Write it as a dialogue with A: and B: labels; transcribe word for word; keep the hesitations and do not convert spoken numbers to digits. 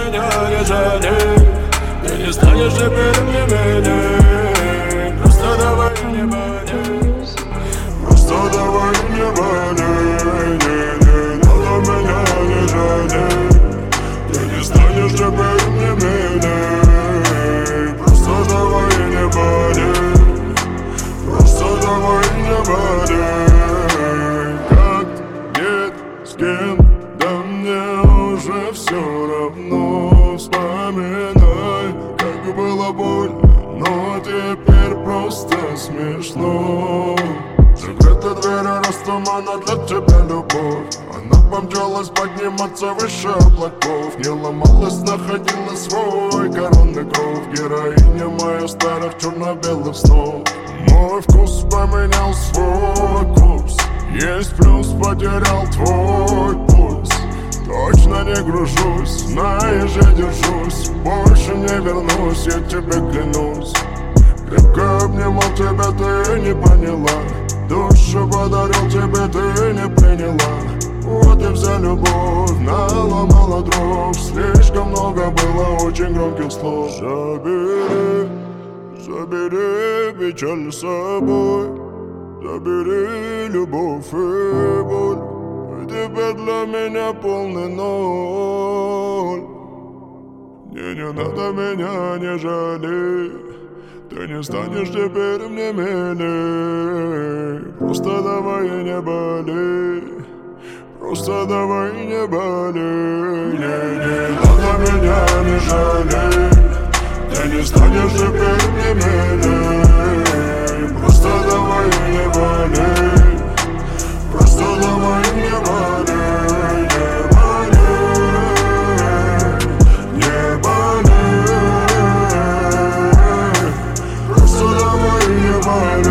A: меня не жалей. Ты не станешь теперь мне милей. Просто давай не болей. Просто давай не болей. Не, не надо меня не жалей. Ты не станешь теперь мне милей. Просто давай не болей. Просто давай не болей. Как, где, с кем, да мне уже все равно. Вспоминай, как было больно, но теперь просто смешно. Закрыта дверь, раз тумана для тебя любовь. Она помчалась подниматься выше облаков. Не ломалась, находила свой коронный кров. Героиня моя старых черно-белых снов. Мой вкус поменял свой курс. Есть плюс, потерял твой пульс. Точно не гружусь, знаешь, я держусь. Больше не вернусь, я тебе клянусь. Крепко обнимал тебя, ты не поняла. Душу подарил тебе, ты не приняла. Вот и вся любовь наломала дров. Слишком много было очень громких слов. Забери, забери печаль с собой. Забери любовь и боль. Теперь для меня полный ноль. Не, не надо меня не жалеть. Ты не станешь теперь мне милей. Просто давай не болей. Просто давай не болей. Не, не надо меня не жалей. Ты не станешь теперь мне милей. Просто давай не болей. Просто давай не болей. Не болей, не болей. Просто давай не болей.